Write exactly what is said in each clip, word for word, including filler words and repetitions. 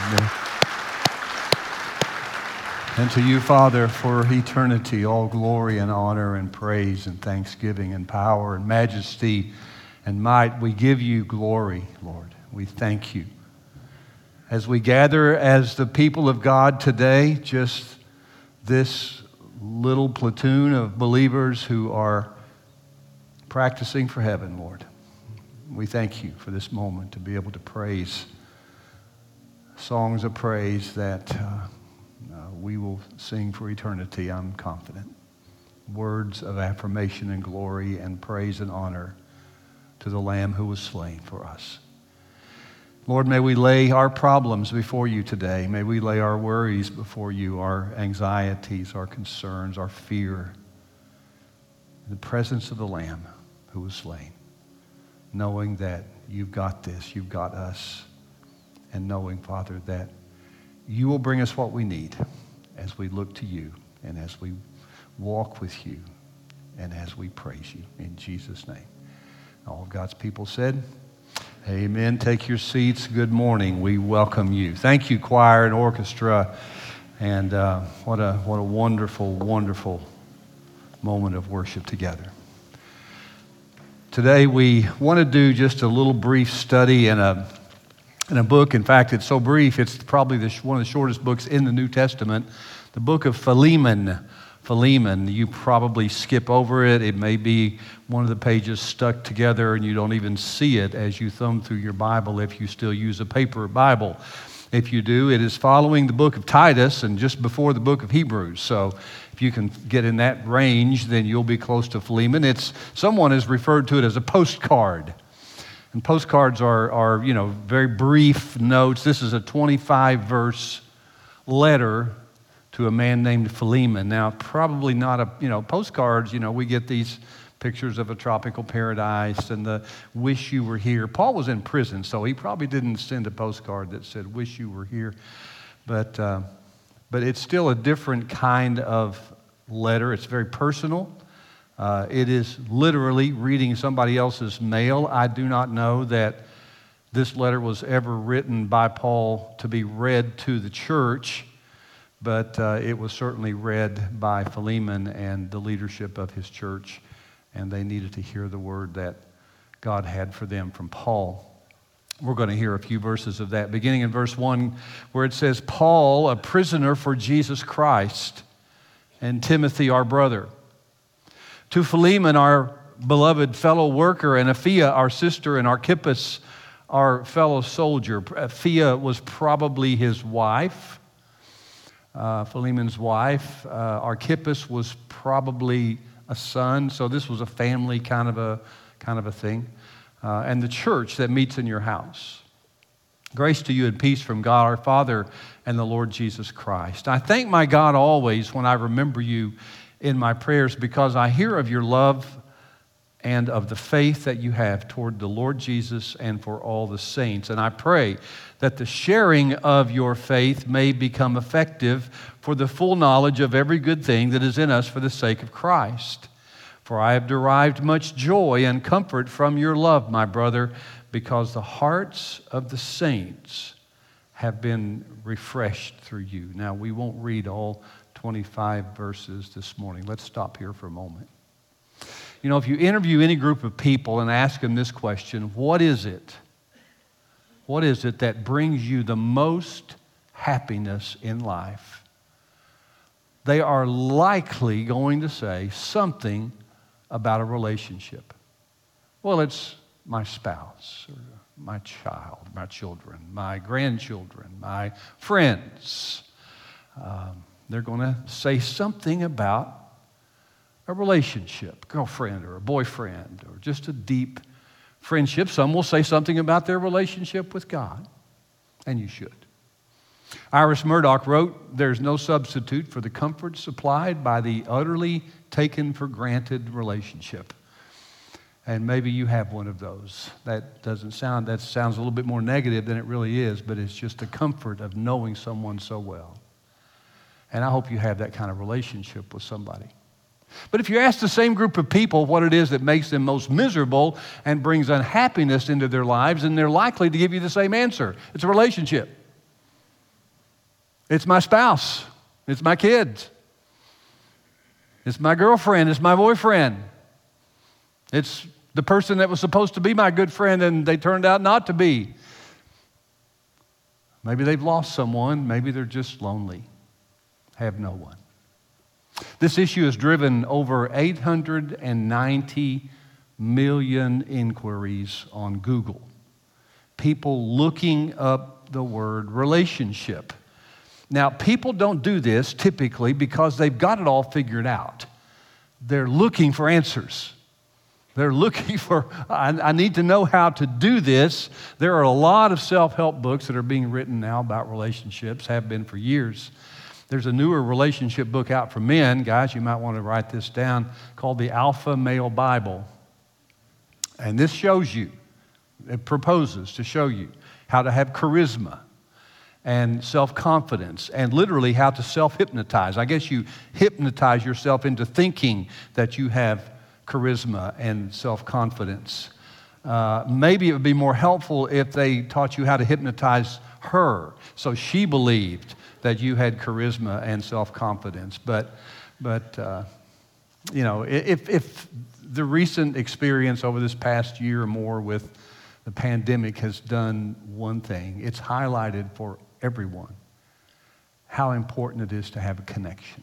Amen. And to you, Father, for eternity, all glory and honor and praise and thanksgiving and power and majesty and might, we give you glory, Lord. We thank you. As we gather as the people of God today, just this little platoon of believers who are practicing for heaven, Lord. We thank you for this moment to be able to praise songs of praise that uh, uh, we will sing for eternity, I'm confident. Words of affirmation and glory and praise and honor to the Lamb who was slain for us. Lord, may we lay our problems before you today. May we lay our worries before you, our anxieties, our concerns, our fear, in the presence of the Lamb who was slain, knowing that you've got this, you've got us, and knowing, Father, that you will bring us what we need as we look to you and as we walk with you and as we praise you in Jesus' name. All God's people said, amen. Take your seats. Good morning. We welcome you. Thank you, choir and orchestra. And uh, what a what a wonderful, wonderful moment of worship together. Today we want to do just a little brief study in a in a book. In fact, it's so brief, it's probably the, one of the shortest books in the New Testament, the book of Philemon. Philemon, you probably skip over it. It may be one of the pages stuck together and you don't even see it as you thumb through your Bible if you still use a paper Bible. If you do, it is following the book of Titus and just before the book of Hebrews. So if you can get in that range, then you'll be close to Philemon. It's, someone has referred to it as a postcard. And postcards are, are, you know, very brief notes. This is a twenty-five verse letter to a man named Philemon. Now, probably not a, you know, postcards, you know, we get these pictures of a tropical paradise and the wish you were here. Paul was in prison, so he probably didn't send a postcard that said, wish you were here. But, uh, but it's still a different kind of letter. It's very personal. Uh, it is literally reading somebody else's mail. I do not know that this letter was ever written by Paul to be read to the church, but uh, it was certainly read by Philemon and the leadership of his church, and they needed to hear the word that God had for them from Paul. We're going to hear a few verses of that, beginning in verse one, where it says, Paul, a prisoner for Jesus Christ, and Timothy, our brother. To Philemon, our beloved fellow worker, and Apphia, our sister, and Archippus, our fellow soldier. Apphia was probably his wife, uh, Philemon's wife. Uh, Archippus was probably a son, so this was a family kind of a kind of a thing. Uh, and the church that meets in your house. Grace to you and peace from God our Father and the Lord Jesus Christ. I thank my God always when I remember you in my prayers, because I hear of your love and of the faith that you have toward the Lord Jesus and for all the saints. And I pray that the sharing of your faith may become effective for the full knowledge of every good thing that is in us for the sake of Christ. For I have derived much joy and comfort from your love, my brother, because the hearts of the saints have been refreshed through you. Now, we won't read all twenty-five verses this morning. Let's stop here for a moment. You know, if you interview any group of people and ask them this question, what is it? What is it that brings you the most happiness in life? They are likely going to say something about a relationship. Well, it's my spouse, or my child, my children, my grandchildren, my friends. Um, They're going to say something about a relationship, girlfriend or a boyfriend, or just a deep friendship. Some will say something about their relationship with God, and you should. Iris Murdoch wrote, there's no substitute for the comfort supplied by the utterly taken for granted relationship. And maybe you have one of those. That doesn't sound, that sounds a little bit more negative than it really is, but it's just the comfort of knowing someone so well. And I hope you have that kind of relationship with somebody. But if you ask the same group of people what it is that makes them most miserable and brings unhappiness into their lives, then they're likely to give you the same answer. It's a relationship. It's my spouse. It's my kids. It's my girlfriend. It's my boyfriend. It's the person that was supposed to be my good friend and they turned out not to be. Maybe they've lost someone. Maybe they're just lonely, have no one. This issue has driven over eight hundred ninety million inquiries on Google. People looking up the word relationship. Now, people don't do this typically because they've got it all figured out. They're looking for answers. They're looking for, I, I need to know how to do this. There are a lot of self-help books that are being written now about relationships, have been for years. There's a newer relationship book out for men. Guys, you might want to write this down, called the Alpha Male Bible. And this shows you, it proposes to show you how to have charisma and self-confidence, and literally how to self-hypnotize. I guess you hypnotize yourself into thinking that you have charisma and self-confidence. Uh, maybe it would be more helpful if they taught you how to hypnotize her, so she believed that you had charisma and self-confidence. But, but uh, you know, if, if the recent experience over this past year or more with the pandemic has done one thing, it's highlighted for everyone how important it is to have a connection.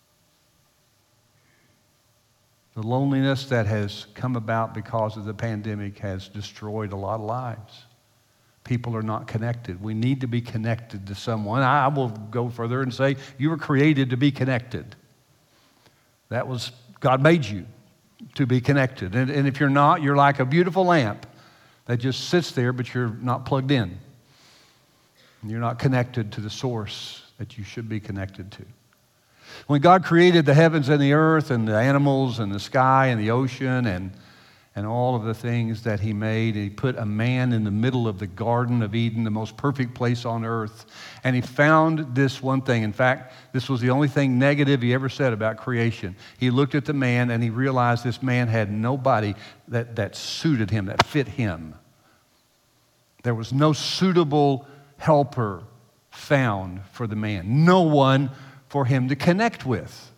The loneliness that has come about because of the pandemic has destroyed a lot of lives. People are not connected. We need to be connected to someone. I will go further and say you were created to be connected. That was, God made you to be connected. And, and if you're not, you're like a beautiful lamp that just sits there, but you're not plugged in. You're not connected to the source that you should be connected to. When God created the heavens and the earth and the animals and the sky and the ocean and, and all of the things that he made, and he put a man in the middle of the Garden of Eden, the most perfect place on earth, and he found this one thing. In fact, this was the only thing negative he ever said about creation. He looked at the man and he realized this man had nobody that, that suited him, that fit him. There was no suitable helper found for the man. No one for him to connect with.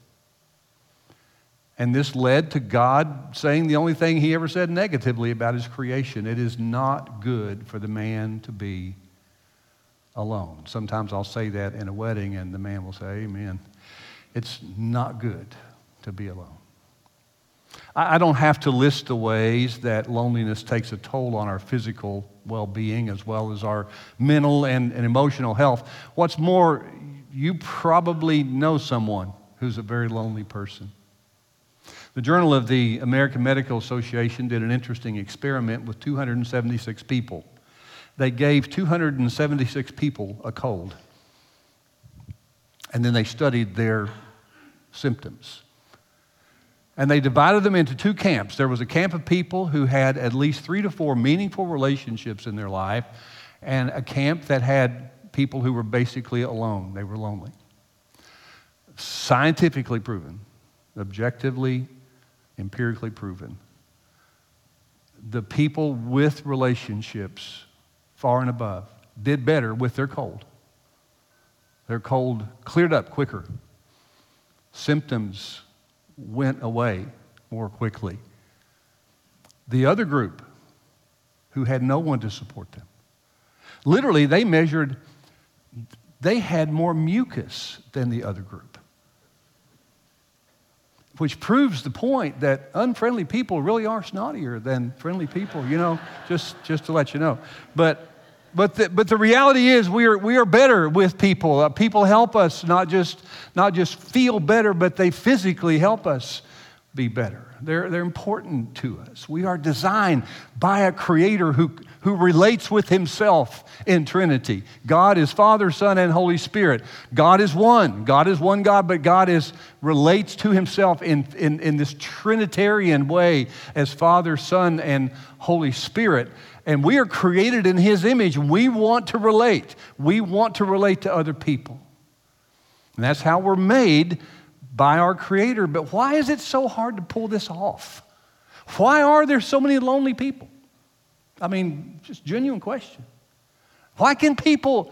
And this led to God saying the only thing he ever said negatively about his creation: it is not good for the man to be alone. Sometimes I'll say that in a wedding and the man will say, amen. It's not good to be alone. I don't have to list the ways that loneliness takes a toll on our physical well-being as well as our mental and, and emotional health. What's more, you probably know someone who's a very lonely person. The Journal of the American Medical Association did an interesting experiment with two hundred seventy-six people. They gave two hundred seventy-six people a cold, and then they studied their symptoms. And they divided them into two camps. There was a camp of people who had at least three to four meaningful relationships in their life, and a camp that had people who were basically alone. They were lonely. Scientifically proven, objectively, empirically proven. The people with relationships far and above did better with their cold. Their cold cleared up quicker. Symptoms went away more quickly. The other group, who had no one to support them, literally they measured, they had more mucus than the other group, which proves the point that unfriendly people really are snottier than friendly people, you know, just, just to let you know. But But the, but the reality is we are we are better with people. Uh, people help us not just not just feel better, but they physically help us be better. They're they're important to us. We are designed by a creator who who relates with himself in Trinity. God is Father, Son, and Holy Spirit. God is one. God is one God, but God is relates to himself in, in, in this Trinitarian way as Father, Son, and Holy Spirit. And we are created in his image. We want to relate. We want to relate to other people. And that's how we're made by our Creator. But why is it so hard to pull this off? Why are there so many lonely people? I mean, just genuine question. Why can people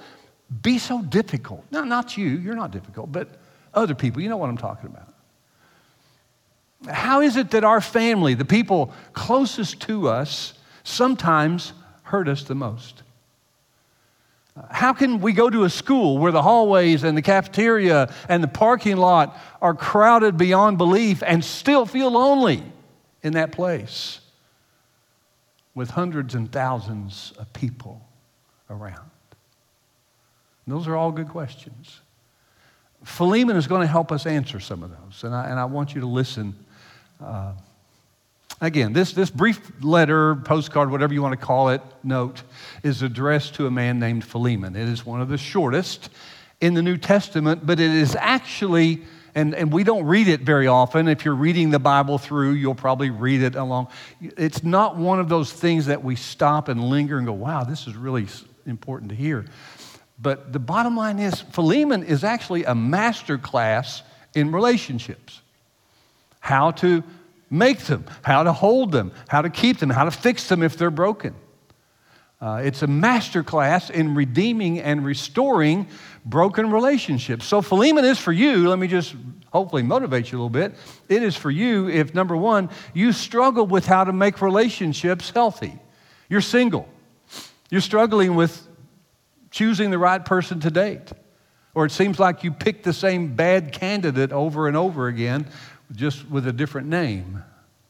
be so difficult? No, not you, you're not difficult, but other people. You know what I'm talking about. How is it that our family, the people closest to us, sometimes hurt us the most? How can we go to a school where the hallways and the cafeteria and the parking lot are crowded beyond belief and still feel lonely in that place with hundreds and thousands of people around? And those are all good questions. Philemon is going to help us answer some of those, and I, and I want you to listen. Uh, Again, this, this brief letter, postcard, whatever you want to call it, note, is addressed to a man named Philemon. It is one of the shortest in the New Testament, but it is actually, and, and we don't read it very often. If you're reading the Bible through, you'll probably read it along. It's not one of those things that we stop and linger and go, wow, this is really important to hear. But the bottom line is, Philemon is actually a master class in relationships. How to make them, how to hold them, how to keep them, how to fix them if they're broken. Uh, it's a master class in redeeming and restoring broken relationships. So Philemon is for you. Let me just hopefully motivate you a little bit. It is for you if, number one, you struggle with how to make relationships healthy. You're single. You're struggling with choosing the right person to date. Or it seems like you pick the same bad candidate over and over again, just with a different name.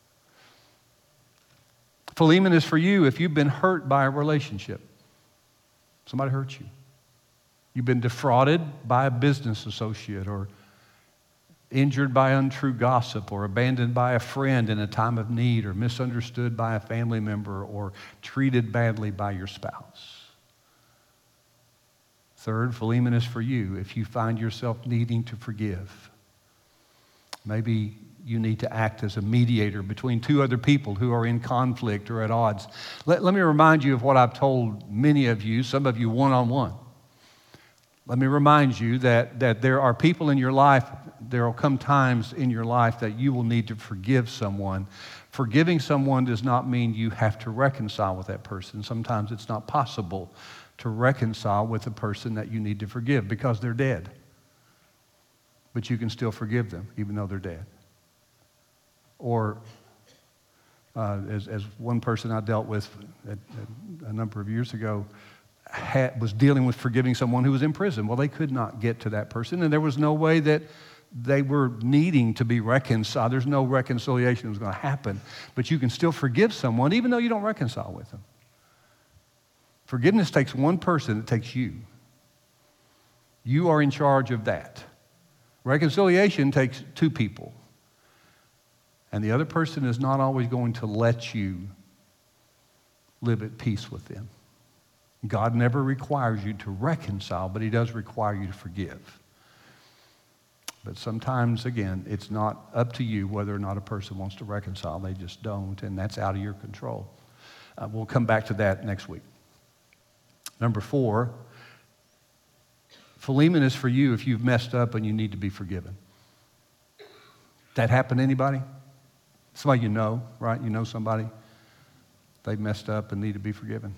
Philemon is for you if you've been hurt by a relationship. Somebody hurt you. You've been defrauded by a business associate, or injured by untrue gossip, or abandoned by a friend in a time of need, or misunderstood by a family member, or treated badly by your spouse. Third, Philemon is for you if you find yourself needing to forgive. Maybe you need to act as a mediator between two other people who are in conflict or at odds. Let, let me remind you of what I've told many of you, some of you one-on-one. Let me remind you that, that there are people in your life, there will come times in your life that you will need to forgive someone. Forgiving someone does not mean you have to reconcile with that person. Sometimes it's not possible to reconcile with the person that you need to forgive because they're dead. But you can still forgive them, even though they're dead. Or, uh, as, as one person I dealt with a, a number of years ago had, was dealing with forgiving someone who was in prison. Well, they could not get to that person, and there was no way that they were needing to be reconciled. There's no reconciliation that was going to happen. But you can still forgive someone, even though you don't reconcile with them. Forgiveness takes one person, it takes you. You are in charge of that. Reconciliation takes two people. And the other person is not always going to let you live at peace with them. God never requires you to reconcile, but He does require you to forgive. But sometimes, again, it's not up to you whether or not a person wants to reconcile. They just don't, and that's out of your control. Uh, we'll come back to that next week. Number four, Philemon is for you if you've messed up and you need to be forgiven. That happen to anybody? Somebody you know, right? You know somebody. They've messed up and need to be forgiven.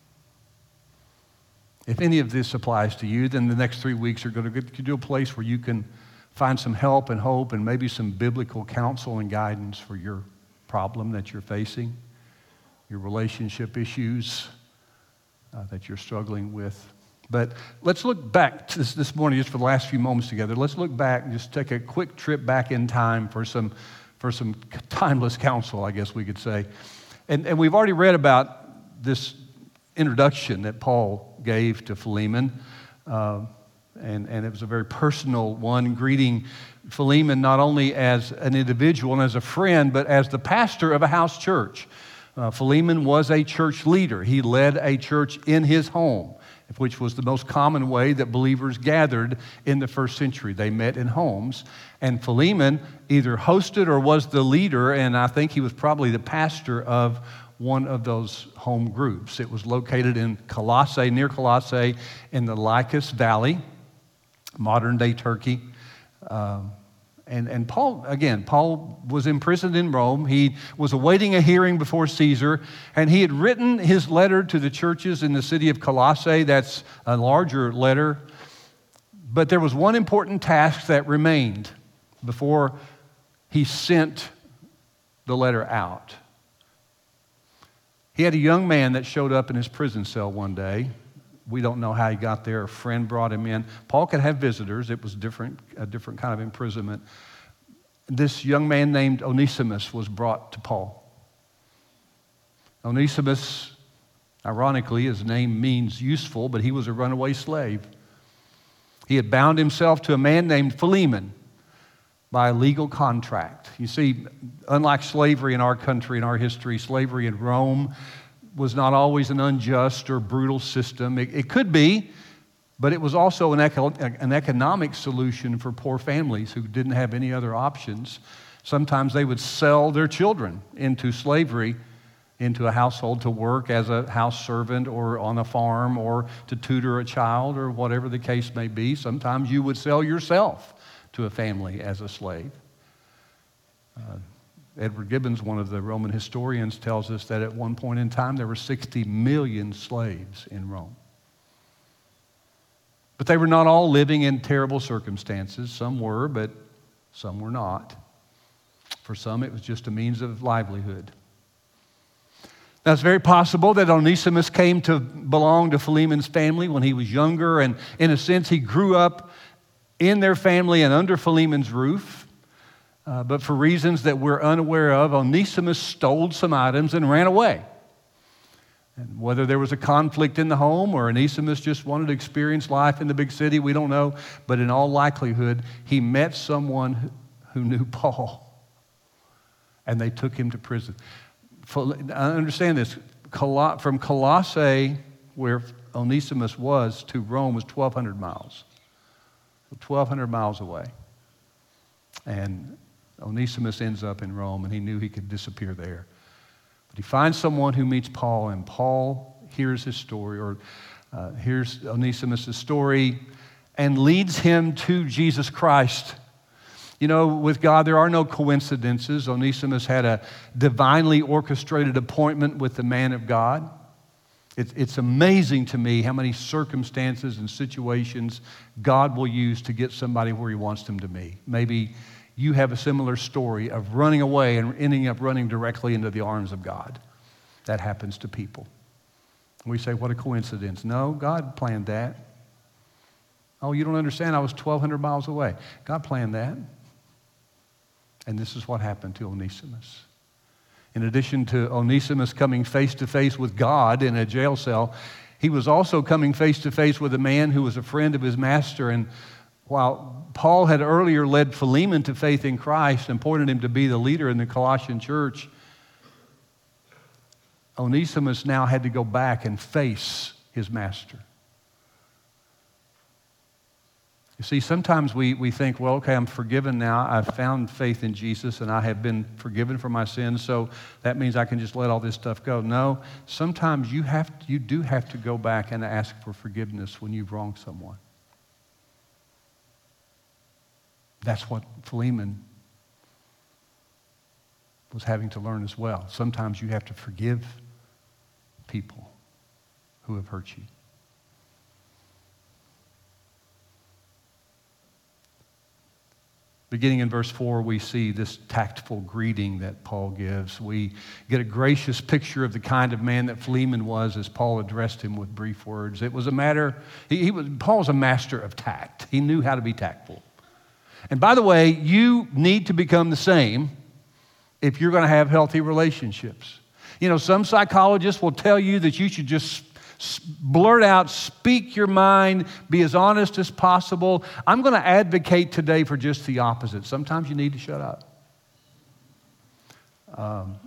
If any of this applies to you, then the next three weeks are going to get you to a place where you can find some help and hope and maybe some biblical counsel and guidance for your problem that you're facing, your relationship issues uh, that you're struggling with. But let's look back to this, this morning, just for the last few moments together. Let's look back and just take a quick trip back in time for some for some timeless counsel, I guess we could say. And, and we've already read about this introduction that Paul gave to Philemon, uh, and, and it was a very personal one, greeting Philemon not only as an individual and as a friend, but as the pastor of a house church. Uh, Philemon was a church leader. He led a church in his home, which was the most common way that believers gathered in the first century. They met in homes. And Philemon either hosted or was the leader, and I think he was probably the pastor of one of those home groups. It was located in Colossae, near Colossae, in the Lycus Valley, modern-day Turkey. Um, And, and Paul, again, Paul was imprisoned in Rome. He was awaiting a hearing before Caesar, and he had written his letter to the churches in the city of Colossae. That's a larger letter. But there was one important task that remained before he sent the letter out. He had a young man that showed up in his prison cell one day. We don't know how he got there. A friend brought him in. Paul could have visitors. It was different, a different kind of imprisonment. This young man named Onesimus was brought to Paul. Onesimus, ironically, his name means useful, but he was a runaway slave. He had bound himself to a man named Philemon by a legal contract. You see, unlike slavery in our country, in our history, slavery in Rome was not always an unjust or brutal system. It, it could be, but it was also an, eco- an economic solution for poor families who didn't have any other options. Sometimes they would sell their children into slavery, into a household to work as a house servant or on a farm or to tutor a child or whatever the case may be. Sometimes you would sell yourself to a family as a slave. Uh, Edward Gibbons, one of the Roman historians, tells us that at one point in time there were sixty million slaves in Rome. But they were not all living in terrible circumstances. Some were, but some were not. For some, it was just a means of livelihood. Now, it's very possible that Onesimus came to belong to Philemon's family when he was younger, and in a sense, he grew up in their family and under Philemon's roof. Uh, but for reasons that we're unaware of, Onesimus stole some items and ran away. And whether there was a conflict in the home or Onesimus just wanted to experience life in the big city, we don't know. But in all likelihood, he met someone who knew Paul, and they took him to prison. I understand this. From Colossae, where Onesimus was, to Rome was twelve hundred miles. twelve hundred miles away. And Onesimus ends up in Rome, and he knew he could disappear there. But he finds someone who meets Paul, and Paul hears his story, or uh, hears Onesimus' story, and leads him to Jesus Christ. You know, with God, there are no coincidences. Onesimus had a divinely orchestrated appointment with the man of God. It, it's amazing to me how many circumstances and situations God will use to get somebody where he wants them to be. Maybe you have a similar story of running away and ending up running directly into the arms of God. That happens to people. We say, what a coincidence. No, God planned that. Oh, you don't understand, I was twelve hundred miles away. God planned that. And this is what happened to Onesimus. In addition to Onesimus coming face to face with God in a jail cell, he was also coming face to face with a man who was a friend of his master. And while Paul had earlier led Philemon to faith in Christ and pointed him to be the leader in the Colossian church, Onesimus now had to go back and face his master. You see, sometimes we, we think, well, okay, I'm forgiven now. I've found faith in Jesus, and I have been forgiven for my sins, so that means I can just let all this stuff go. No, sometimes you have to, you do have to go back and ask for forgiveness when you've wronged someone. That's what Philemon was having to learn as well. Sometimes you have to forgive people who have hurt you. Beginning in verse four, we see this tactful greeting that Paul gives. We get a gracious picture of the kind of man that Philemon was as Paul addressed him with brief words. It was a matter, he, he was, Paul's a master of tact. He knew how to be tactful. And by the way, you need to become the same if you're going to have healthy relationships. You know, some psychologists will tell you that you should just blurt out, speak your mind, be as honest as possible. I'm going to advocate today for just the opposite. Sometimes you need to shut up. Um,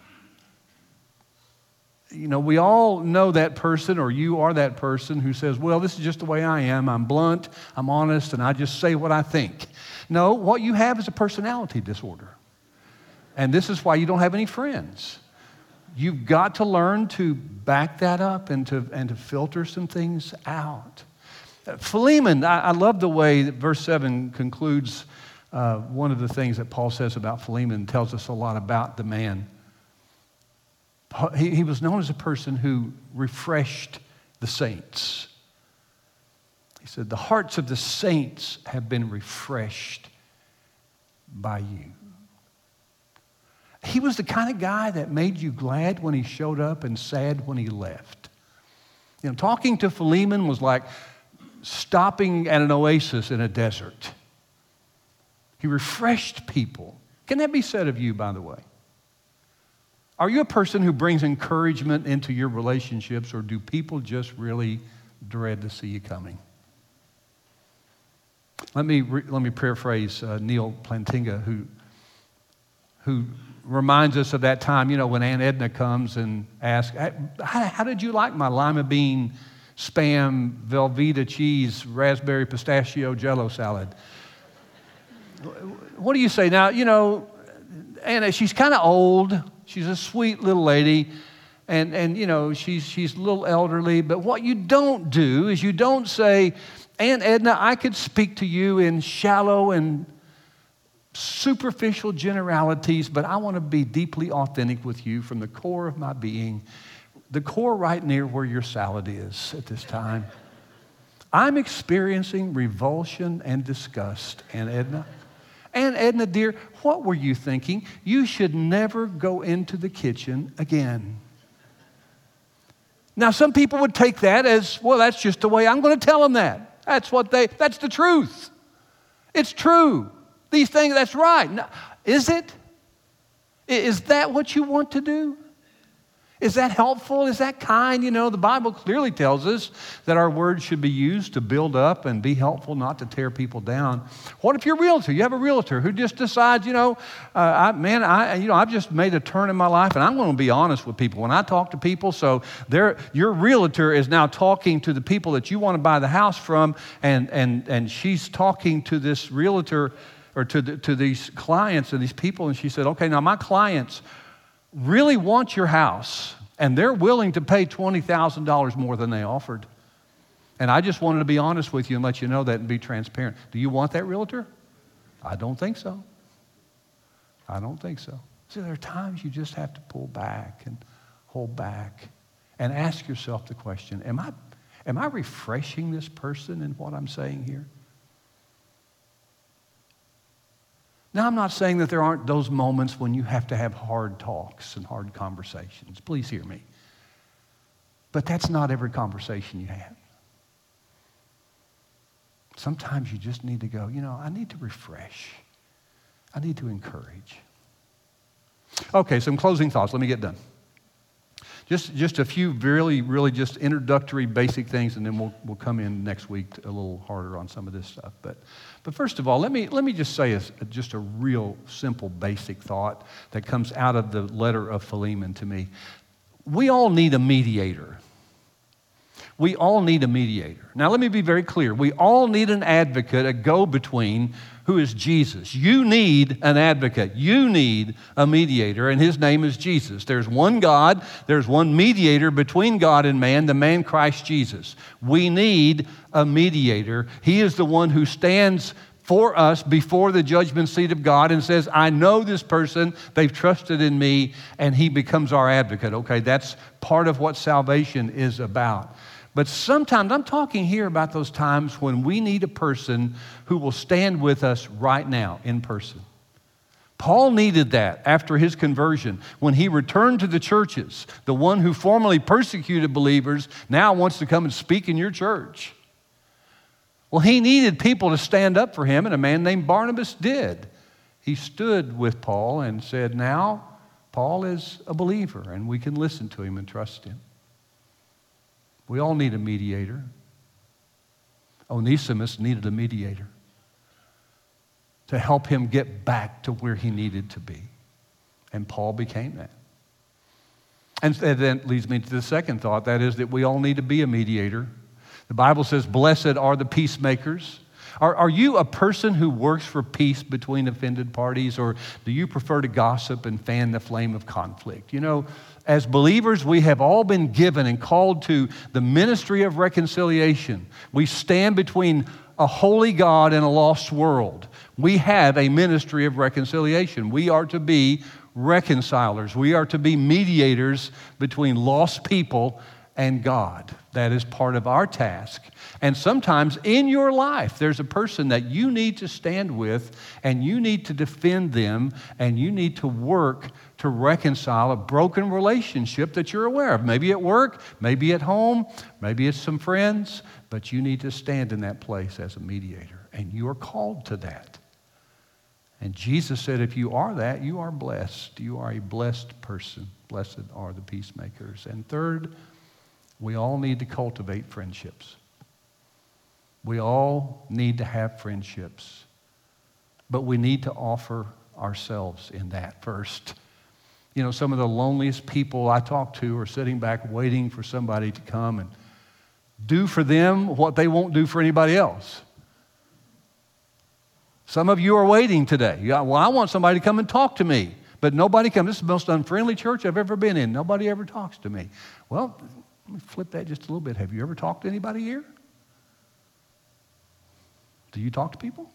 you know, we all know that person, or you are that person who says, well, this is just the way I am. I'm blunt, I'm honest, and I just say what I think. No, what you have is a personality disorder. And this is why you don't have any friends. You've got to learn to back that up and to, and to filter some things out. Philemon, I, I love the way that verse seven concludes Uh, one of the things that Paul says about Philemon tells us a lot about the man. He, he was known as a person who refreshed the saints. He said, the hearts of the saints have been refreshed by you. He was the kind of guy that made you glad when he showed up and sad when he left. You know, talking to Philemon was like stopping at an oasis in a desert. He refreshed people. Can that be said of you, by the way? Are you a person who brings encouragement into your relationships, or do people just really dread to see you coming? Let me, re- let me paraphrase uh, Neil Plantinga, who, who reminds us of that time, you know, when Aunt Edna comes and asks, how, how did you like my lima bean, spam, Velveeta cheese, raspberry pistachio jello salad? What do you say? Now, you know, Anna, she's kind of old. She's a sweet little lady. And, and you know, she's, she's a little elderly. But what you don't do is you don't say, Aunt Edna, I could speak to you in shallow and superficial generalities, but I want to be deeply authentic with you from the core of my being, the core right near where your salad is at this time. I'm experiencing revulsion and disgust, Aunt Edna. Aunt Edna, dear, what were you thinking? You should never go into the kitchen again. Now, some people would take that as, well, that's just the way I'm going to tell them that. That's what they, that's the truth. It's true. These things, that's right. Now, is it? Is that what you want to do? Is that helpful? Is that kind? You know, the Bible clearly tells us that our words should be used to build up and be helpful, not to tear people down. What if you're a realtor? You have a realtor who just decides, you know, uh, I, man, I, you know, I've just made a turn in my life, and I'm going to be honest with people. When I talk to people, so your realtor is now talking to the people that you want to buy the house from, and and and she's talking to this realtor or to the, to these clients and these people, and she said, okay, now my clients really want your house, and they're willing to pay twenty thousand dollars more than they offered. And I just wanted to be honest with you and let you know that and be transparent. Do you want that realtor? I don't think so. I don't think so. See, there are times you just have to pull back and hold back and ask yourself the question, am I, am I refreshing this person in what I'm saying here? Now, I'm not saying that there aren't those moments when you have to have hard talks and hard conversations. Please hear me. But that's not every conversation you have. Sometimes you just need to go, you know, I need to refresh. I need to encourage. Okay, some closing thoughts. Let me get done. Just, just a few really, really just introductory basic things, and then we'll, we'll come in next week a little harder on some of this stuff. But, but first of all, let me, let me just say a, just a real simple basic thought that comes out of the letter of Philemon to me. We all need a mediator. We all need a mediator. Now, let me be very clear. We all need an advocate, a go-between, who is Jesus. You need an advocate. You need a mediator, and his name is Jesus. There's one God. There's one mediator between God and man, the man Christ Jesus. We need a mediator. He is the one who stands for us before the judgment seat of God and says, I know this person, they've trusted in me, and he becomes our advocate. Okay, that's part of what salvation is about. But sometimes, I'm talking here about those times when we need a person who will stand with us right now in person. Paul needed that after his conversion. When he returned to the churches, the one who formerly persecuted believers now wants to come and speak in your church. Well, he needed people to stand up for him, and a man named Barnabas did. He stood with Paul and said, now Paul is a believer, and we can listen to him and trust him. We all need a mediator. Onesimus needed a mediator to help him get back to where he needed to be. And Paul became that. And that leads me to the second thought, that is that we all need to be a mediator. The Bible says, blessed are the peacemakers. Are, are you a person who works for peace between offended parties, or do you prefer to gossip and fan the flame of conflict? You know, as believers, we have all been given and called to the ministry of reconciliation. We stand between a holy God in a lost world. We have a ministry of reconciliation. We are to be reconcilers. We are to be mediators between lost people and God. That is part of our task. And sometimes in your life, there's a person that you need to stand with, and you need to defend them, and you need to work to reconcile a broken relationship that you're aware of. Maybe at work, maybe at home, maybe it's some friends, but you need to stand in that place as a mediator, and you are called to that. And Jesus said, if you are that, you are blessed. You are a blessed person. Blessed are the peacemakers. And third, we all need to cultivate friendships. We all need to have friendships. But we need to offer ourselves in that first. You know, some of the loneliest people I talk to are sitting back waiting for somebody to come and do for them what they won't do for anybody else. Some of you are waiting today. Yeah, well, I want somebody to come and talk to me, but nobody comes. This is the most unfriendly church I've ever been in. Nobody ever talks to me. Well, let me flip that just a little bit. Have you ever talked to anybody here? Do you talk to people?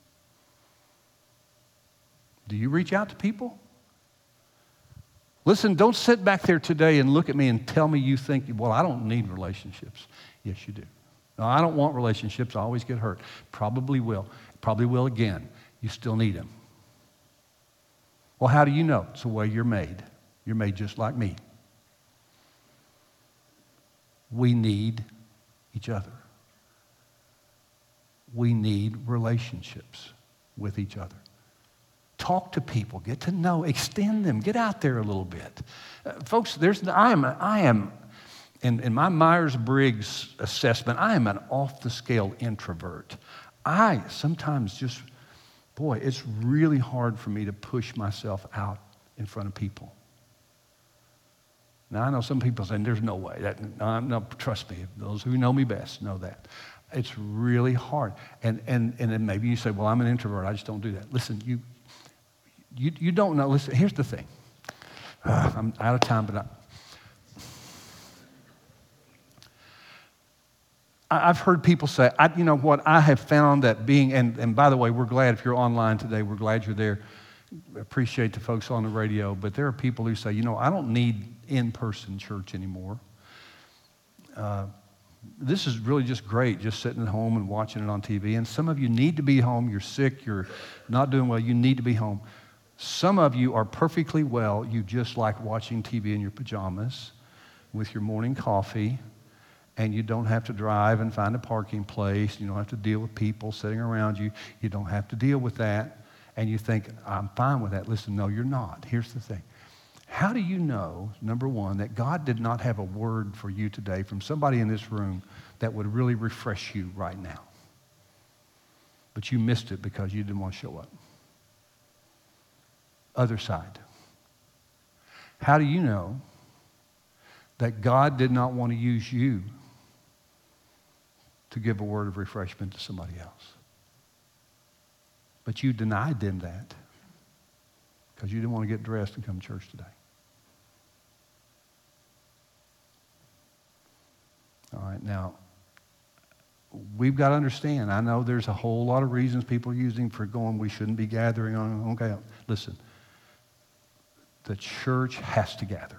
Do you reach out to people? Listen, don't sit back there today and look at me and tell me you think, well, I don't need relationships. Yes, you do. No, I don't want relationships. I always get hurt. Probably will. Probably will again. You still need them. Well, how do you know? It's the way you're made. You're made just like me. We need each other. We need relationships with each other. Talk to people. Get to know. Extend them. Get out there a little bit. Uh, folks, there's, I am, I am in, in my Myers-Briggs assessment, I am an off-the-scale introvert. I sometimes just, boy, it's really hard for me to push myself out in front of people. Now, I know some people saying, there's no way. That, no, no, trust me, those who know me best know that. It's really hard. And, and, and then maybe you say, well, I'm an introvert. I just don't do that. Listen, you, you, you don't know. Listen, here's the thing. Uh, I'm out of time, but I, I've heard people say, I, you know what, I have found that being, and, and by the way, we're glad if you're online today, we're glad you're there. Appreciate the folks on the radio, but there are people who say, you know, I don't need in-person church anymore. Uh, this is really just great, just sitting at home and watching it on T V. And some of you need to be home. You're sick. You're not doing well. You need to be home. Some of you are perfectly well. You just like watching T V in your pajamas with your morning coffee. And you don't have to drive and find a parking place. You don't have to deal with people sitting around you. You don't have to deal with that. And you think, I'm fine with that. Listen, no, you're not. Here's the thing. How do you know, number one, that God did not have a word for you today from somebody in this room that would really refresh you right now? But you missed it because you didn't want to show up. Other side. How do you know that God did not want to use you to give a word of refreshment to somebody else? But you denied them that because you didn't want to get dressed and come to church today. All right, now, we've got to understand, I know there's a whole lot of reasons people are using for going, we shouldn't be gathering on, okay, listen, the church has to gather.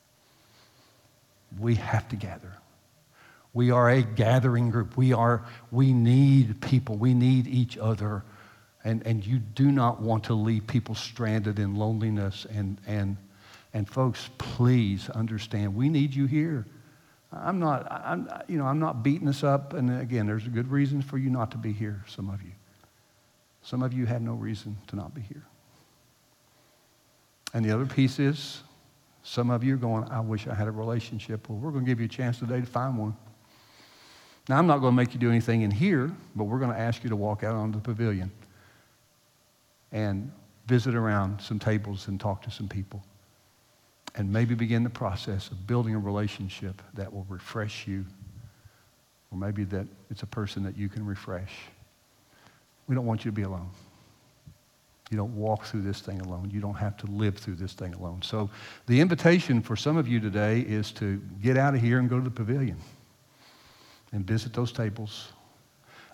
We have to gather. We are a gathering group. We are, we need people. We need each other. And, and you do not want to leave people stranded in loneliness. And, and, and folks, please understand, we need you here. I'm not, I'm, you know, I'm not beating us up. And again, there's a good reason for you not to be here, some of you. Some of you have no reason to not be here. And the other piece is, some of you are going, I wish I had a relationship. Well, we're going to give you a chance today to find one. Now, I'm not going to make you do anything in here, but we're going to ask you to walk out onto the pavilion and visit around some tables and talk to some people and maybe begin the process of building a relationship that will refresh you, or maybe that it's a person that you can refresh. We don't want you to be alone. You don't walk through this thing alone. You don't have to live through this thing alone. So the invitation for some of you today is to get out of here and go to the pavilion and visit those tables.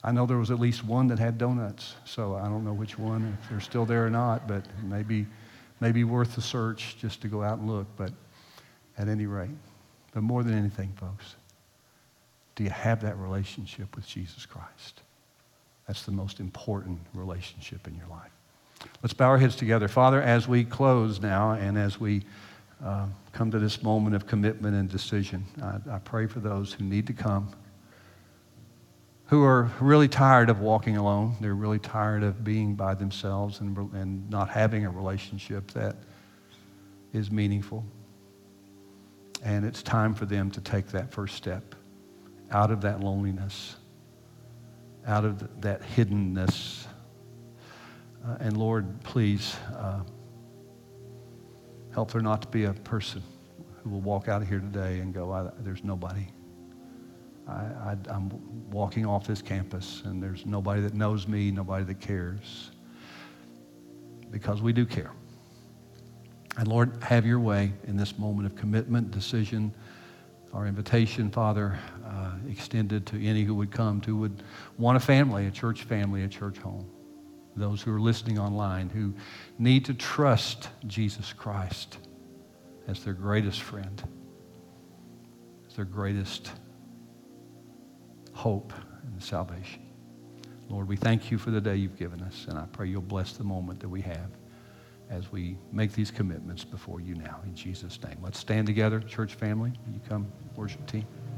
I know there was at least one that had donuts, so I don't know which one, if they're still there or not, but maybe maybe worth the search just to go out and look. But at any rate, but more than anything, folks, do you have that relationship with Jesus Christ? That's the most important relationship in your life. Let's bow our heads together. Father, as we close now and as we uh, come to this moment of commitment and decision, I, I pray for those who need to come, who are really tired of walking alone. They're really tired of being by themselves and, and not having a relationship that is meaningful. And it's time for them to take that first step out of that loneliness, out of that hiddenness. Uh, and Lord, please uh, help there not to be a person who will walk out of here today and go, I, there's nobody. I, I, I'm walking off this campus and there's nobody that knows me, nobody that cares. Because we do care. And Lord, have your way in this moment of commitment, decision, our invitation, Father, uh, extended to any who would come, who would want a family, a church family, a church home. Those who are listening online who need to trust Jesus Christ as their greatest friend, as their greatest hope and salvation. Lord, we thank you for the day you've given us, and I pray you'll bless the moment that we have as we make these commitments before you now. In Jesus' name. Let's stand together, church family. You come, worship team.